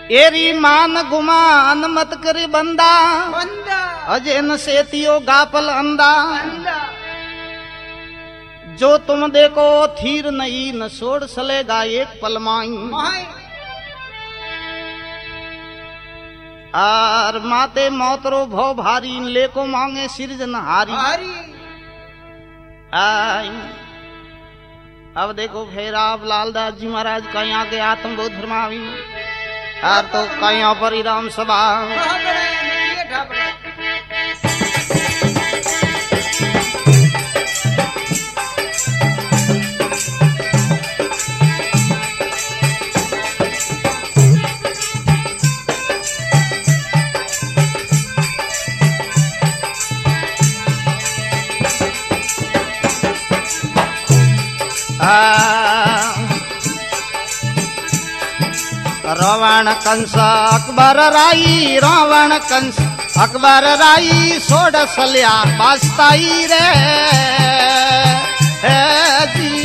एरी मान गुमान मत करे बंदा, अजय न सेतियो गापल अंदा। जो तुम देखो थीर नहीं न छोड़ सलेगा एक पल माई। आर माते मोतरो भव भारी लेको मांगे सिरजनहारी। आई अब देखो फिर आप लालदास जी महाराज कहीं आगे आत्मबोध धर्मावी यार तो कहीं पर राम सभा। रावण कंस अकबर राई, रावण कंस अकबर राई, सोड़ सलिया बास्ताई रे जी।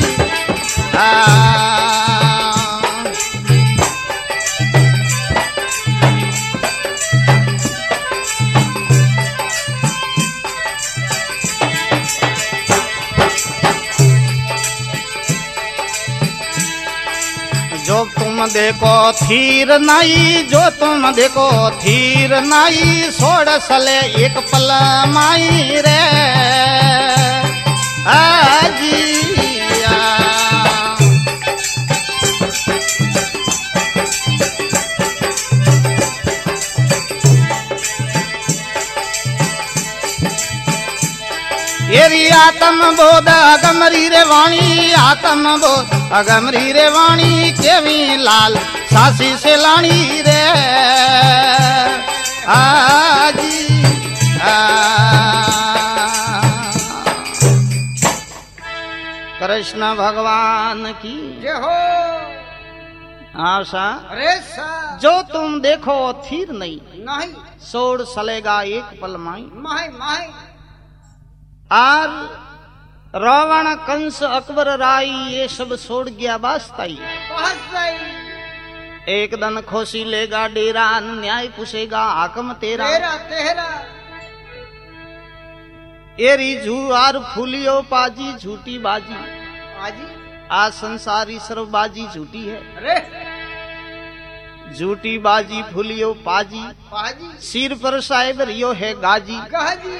जो तुम देखो थीर नहीं, जो तुम देखो थीर नहीं, छोड़ सले एक पल माई रे आजिया। एरी आत्म बोध अगमरी रे वाणी, आत्म बोध अगमरी रे वाणी, केवी लाल सासी से लाणी रे आजी। कृष्ण भगवान की जय हो। आशा अरे सा जो तुम देखो थीर नहीं, नहीं छोड़ सलेगा एक पल माई। माही माही आर रावण कंस अकबर राई ये सब छोड़ गया बास्ताई। एक दिन खोसी लेगा डेरा, न्याय पूछेगा हाकम तेरा। तेरा एरी जुआर फूलियो पाजी झूठी बाजी, आजी आ संसारी सर्वबाजी झूठी है। अरे झूठी बाजी फूलियो पाजी, पाजी सिर पर साहेब रियो है गाजी। गाजी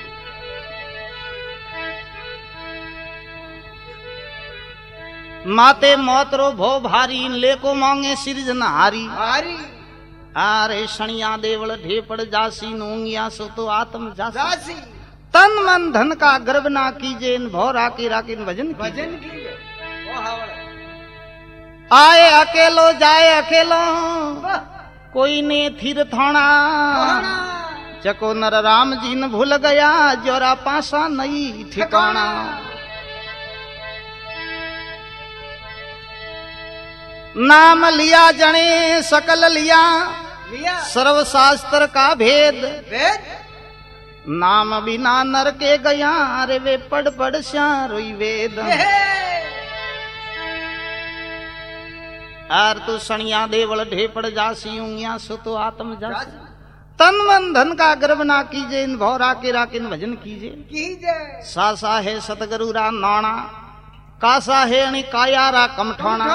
माते मोतरो भो भारी लेको मांगे सिरजनहारी। हारी आरे शनिया देवल ढेपड़ जासी, नोंगिया सो तो आत्म जासी। जासी तन मन धन का गर्व ना कीजे, इन भौ राके राके भजन भजन कीजिए। ओ हावड़ आए अकेलो जाए अकेलो, कोई ने थिर थाना। चको नर राम जी न भूल गया, जोरा पासा नहीं ठिकाना। नाम लिया जने सकल लिया, सर्व शास्त्र का भेद। नाम बिना नर के गया, रे वे पढ़ पढ़ श्या रोई वेद। आर तू सणिया देवल ढेपड़ जासी, उंगिया सो तो आत्म जासी। तन मन धन का गर्व ना कीजे, इन भौ राके राकिन भजन कीजे। सासा है सतगुरु रा नाना, कासा है अणि काया रा कमठाना।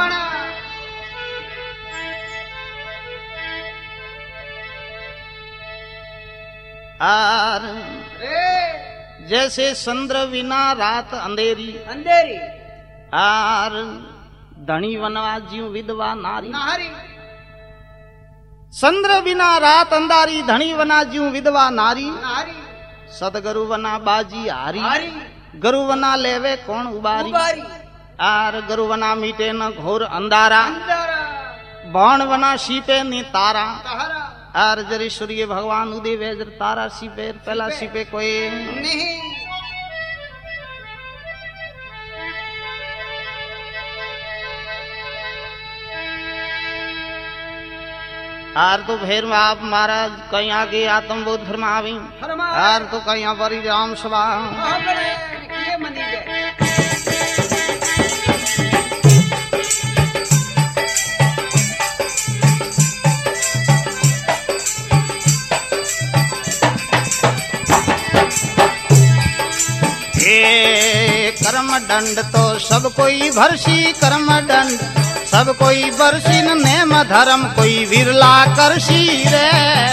आर जैसे चंद्र बिना रात अंधेरी, अंधेरी आर धनी बनवा जीव विधवा नारी। नारी चंद्र बिना रात अंधारी, धनी बना जीव विधवा नारी। नारी सदगुरु बना बाजी हारी, हारी गुरु बना लेवे कौन उबारी। उबारी आर गुरु बना मीटे न घोर अंधारा, अंधारा बाण बना सीपे ने तारा। तारा आर जरी सूर्य भगवान उदय वेजर तारा सीपे, पहला सीपे कोई नहीं। आर तो फिर आप महाराज कहीं आगे आत्मबोध धर्मावी, आर तो कहीं पर राम सभा। कर्म दंड तो सब कोई भरसी कर्म दंड सब कोई बरसी नेम धर्म कोई विरला करसी रे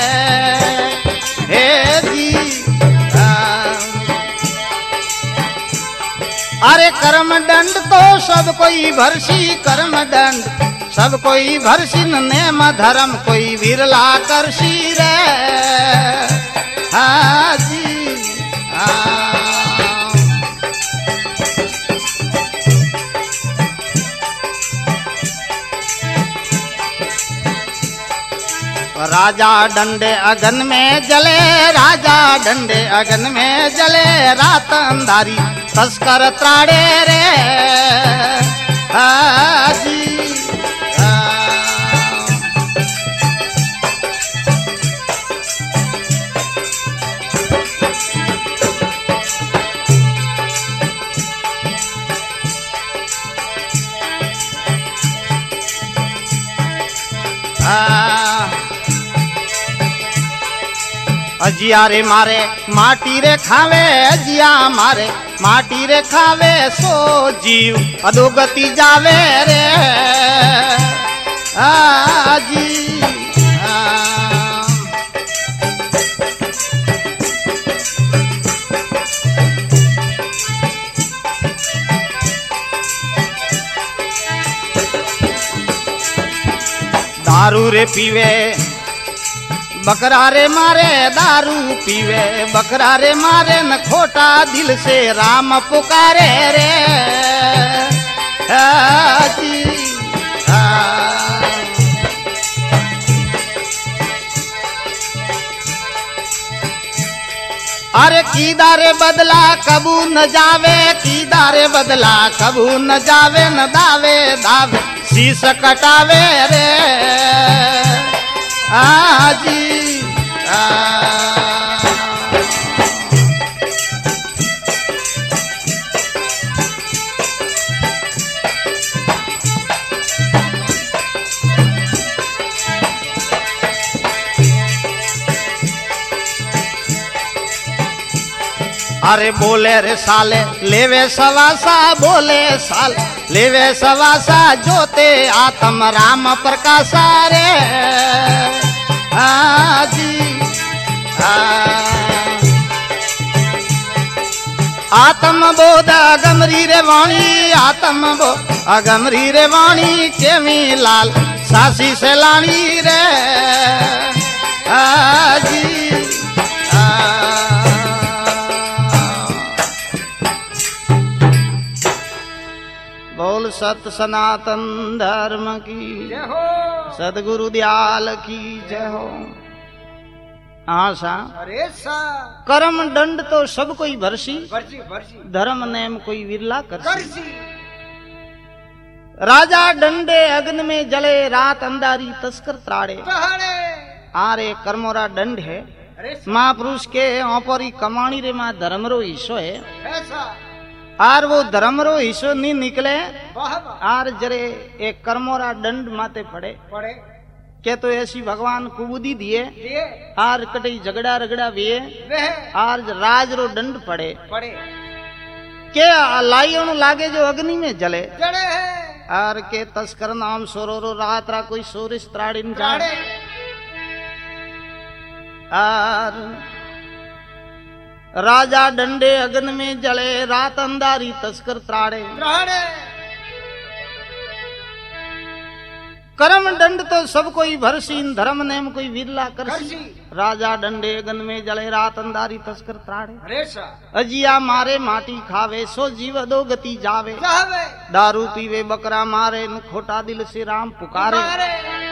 हे जी अरे कर्म दंड तो सब कोई भरसी कर्म दंड सब कोई भरसी नेम धर्म कोई विरला करसी रे हाँ जी राजा डंडे अगन में जले राजा डंडे अगन में जले रात अंधारी तस्कर त्राड़े रे जी अजिया रे मारे माटी रे खावे अजिया मारे माटी रे खावे सो जीव अधोगति जावे रे जी दारू रे पीवे बकरा रे मारे दारू पीवे बकरा रे मारे न खोटा दिल से राम पुकारे रे जी अरे कीदारे बदला कबू न जावे कीदारे बदला कबू न जावे न दावे दावे शीश कटावे रे जी अरे बोले रे साले लेवे सवासा बोले साल लेवे सवासा जोते आत्म राम प्रकाशा रे जी आत्म बोध अगमरी रे वाणी आत्म बोध अगमरी रे वाणी केवी लाल सासी से लाणी रे जी बोल सत सनातन धर्म की जय हो सदगुरु दयाल की जय हो। आशा अरे सा कर्म दंड तो सब कोई भरसी भरसी भरसी धर्म नेम कोई विरला करसी करसी राजा डंडे अग्न में जले रात अंधारी तस्कर त्राड़े तहड़े आरे कर्मोरा दंड है अरे सा महापुरुष के औपरी कमाणी रे मां धर्मरो हिस्सो है ऐसा आर वो धर्मरो हिस्सो नहीं निकले वाह वाह आर जरे एक कर्मोरा दंड माते पड़े पड़े के तो ऐसी भगवान कुबुदी दिए दिए आर कटई झगड़ा रगड़ा विये वह आर राज रो दंड पड़े पड़े के लाइयों लागे जो अग्नि में जले जड़े है आर के तस्कर नाम सोरो रात रा कोई सोरिस त्राड़िन जाड़े त्राड़े आर राजा डंडे अग्न में जले रात अंधारी तस्कर त्राड़े त्राड़े कर्म दंड तो सब कोई भरसीन धर्म नेम कोई विरला करसी करसी राजा डंडे अग्न में जले रात अंधारी तस्कर त्राड़े अरे सा अजिया मारे माटी खावे सो जीव दो गति जावे जावे दारू पीवे बकरा मारे न खोटा दिल से राम पुकारे मारे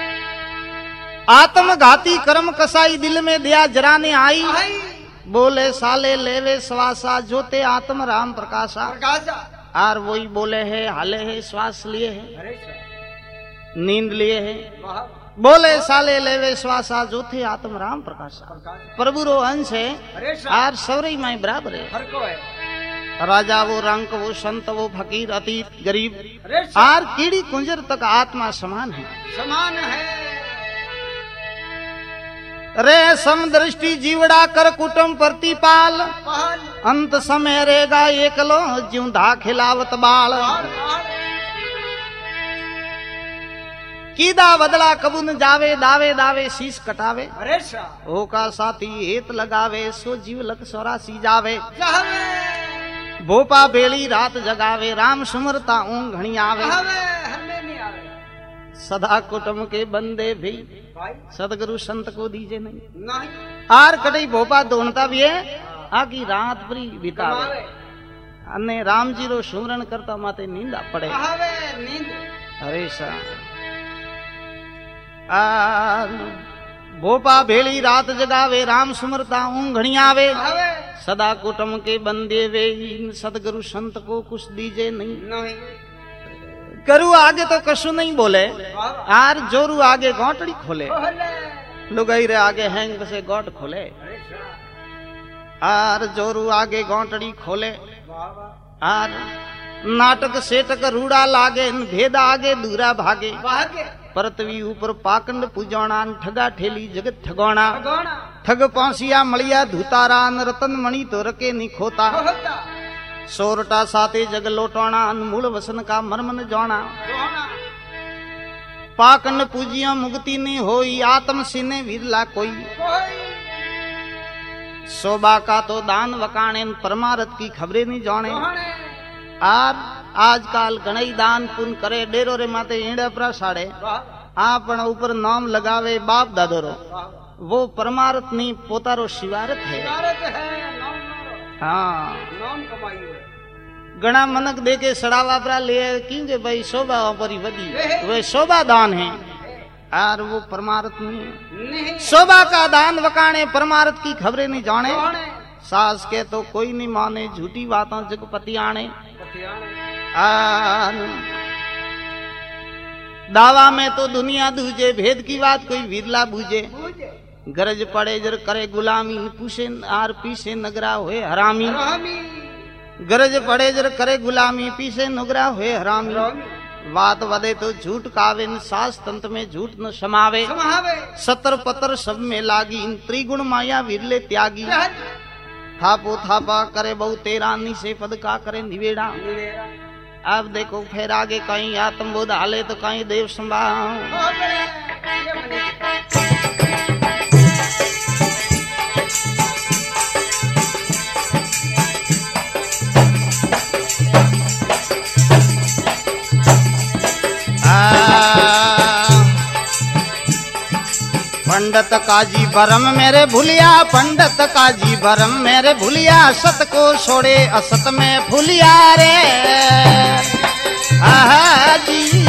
आत्मघाती कर्म कसाई दिल में दिया जराने आई आई बोले साले लेवे श्वासा जोते आत्म राम प्रकाशा प्रकाशा आर वही बोले है हाले है श्वास लिए है अरे सा नींद लिए है वाह बोले साले लेवे श्वासा जोते आत्म राम प्रकाशा प्रकाशा प्रभु रो अंश है अरे सा आर सवरई माई बराबर है हर को है राजा वो रंक वो संत वो फकीर अतीत गरीब अरे सा आर कीड़ी कुंजर तक आत्मा समान है समान है रे समदृष्टि जीवड़ा कर कुटुम प्रतिपाल अंत समय रेगा एकलो ज्यूंधा खिलावत बाल कीदा बदला कबून जावे दावे दावे शीश कटावे ओ का साथी हेत लगावे सो जीव लक 84 जावे भोपा बेली रात जगावे राम सुमरता ऊंग घणी आवे सदा कुटुम के बंदे भी सदगुरु संत को दीजे नहीं आर कटई भोपा दोनता भी है आकी रात परी बितावे अने राम जी रो सुमरण करता माते नींदा पड़े अरे सा भोपा भेली रात जगावे राम सुमरता ऊंग घणी आवे सदा कुटुम के बंदे वे सदगुरु संत को कुछ दीजे नहीं करू आगे तो कशु नहीं बोले आर जोरू आगे गोटड़ी खोले लुगाई रे आगे हैंग से गोट खोले आर जोरू आगे गोटड़ी खोले आर नाटक सेटक रूड़ा लागे भेदा आगे दूरा भागे परतवी ऊपर पाकंड पूजोना ठगा ठेली जगत ठगोना ठग पांसिया मलिया धुतारा रतन मणि तो रके नहीं खोता सोरटा साथे जग लोटोना अनमूल वसन का मर्मन जोना पाकंड पूजिया मुक्ति नहीं होई आत्म सीने विरला कोई शोभा का तो दान वकाणे परमारथ की खबरें नहीं जाने आजकल गणई दान पुन करे डेरो रे माते ईंडे प्रसाड़े आपण ऊपर नाम लगावे बाप दादो रो वो परमार्थ नहीं पोतारो शिवारत है हाँ घना मनक दे के सड़ावा पर ले किंगे भाई शोभा परी वदी वे शोभा दान है और वो परमार्थ नहीं शोभा का दान वकाणे परमार्थ की खबरें नहीं जाने सास के तो कोई नहीं माने झूठी बातों जगपति आने दावा में तो दुनिया दूजे भेद की बात कोई विरला बूझे गरज पड़े जर करे गुलामी पूछे आर पीछे नगरा हुए हरामी गरज पड़े जर करे गुलामी पीछे नगरा हुए हरामी बात वदे तो झूठ कावे सास तंत में झूठ न समावे सतर पतर सब में लागी त्रिगुण माया विरले त्यागी थापो थापा करे बहु तेरानी से पद का करे निवेड़ा अब देखो फिर आगे कहीं आत्मबोध हाले तो कहीं देव संभाव पंडित काजी भरम मेरे भूलिया पंडित काजी भरम मेरे भूलिया सत को छोड़े असत में फूलिया रे आहा जी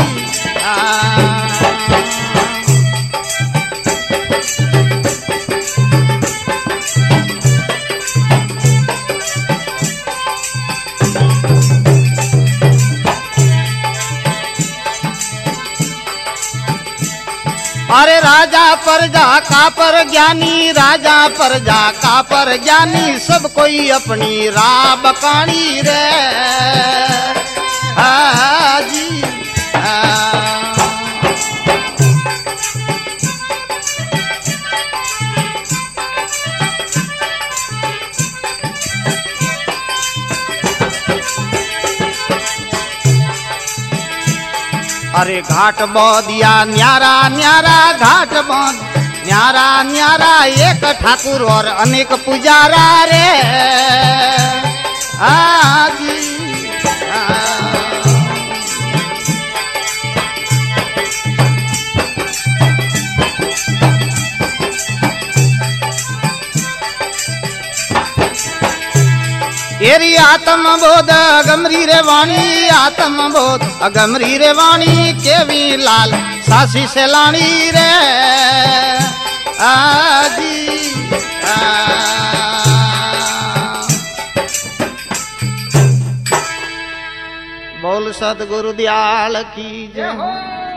अरे राजा प्रजा का पर ज्ञानी राजा प्रजा का पर ज्ञानी सब कोई अपनी राह बकानी रे जी अरे घाट बौदिया न्यारा न्यारा घाट बौद न्यारा न्यारा एक ठाकुर और अनेक पुजारा रे जी एरी आत्म बोध अगमरी रे वाणी आत्म बोध अगमरी रे वाणी केवी लाल सासी से लाणी रे आजी बोल सतगुरु दयाल की जय।